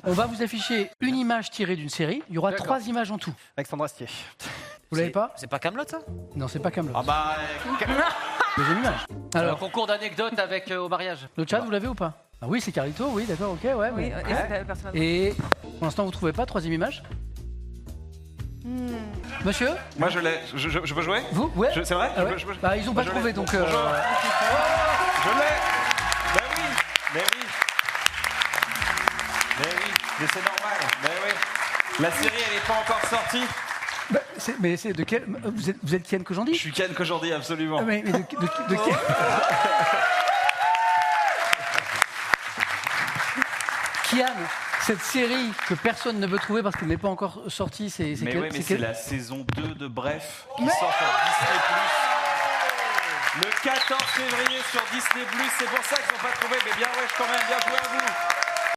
On va vous afficher une image tirée d'une série. Il y aura 3 images en tout. Alexandre Astier. Vous l'avez pas? C'est pas Kaamelott, ça? Non, c'est pas Kaamelott. Ah bah. Deuxième image. Un Alors, concours d'anecdotes avec au mariage. le chat, vous l'avez ou pas? Ah oui, c'est Carlito, oui, d'accord, ok, ouais. Oui, bon. et c'est la personne. Et pour l'instant, vous trouvez pas? Troisième image. Monsieur? Moi je l'ai. Je peux jouer? Vous? Ouais. C'est vrai? Ah ouais. Bah, ils ont pas Moi, je trouvé, l'ai. donc... Bonjour. Je l'ai. Ben oui. Mais oui. Mais oui. Mais c'est normal. Mais oui. La série elle est pas encore sortie. Bah, mais c'est de quel... Vous êtes Kian Je Kojandi? suis Ken Kojandi absolument. Mais de quel... Kian, cette série que personne ne veut trouver parce qu'elle n'est pas encore sortie, c'est Mais quel- oui, mais c'est c'est quel- la saison 2 de Bref qui sort sur Disney+. Le 14 février sur Disney+. C'est pour ça qu'ils n'ont pas trouvé. Mais bien ouais, quand même, bien joué à vous.